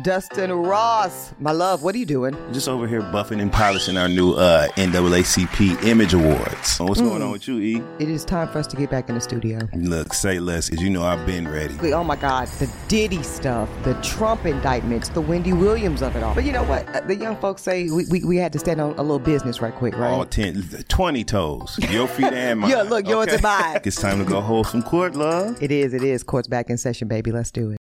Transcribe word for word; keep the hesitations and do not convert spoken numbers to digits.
Dustin Ross. My love, what are you doing? Just over here buffing and polishing our new uh, N double A C P Image Awards. What's mm. going on with you, E? It is time for us to get back in the studio. Look, say less, because you know I've been ready. Oh my God, the Diddy stuff, the Trump indictments, the Wendy Williams of it all. But you know what? The young folks say we, we, we had to stand on a little business right quick, right? All ten, twenty toes. Your feet and mine. Yeah, look, yours okay. and mine. It's time to go hold some court, love. It is, it is. Court's back in session, baby. Let's do it.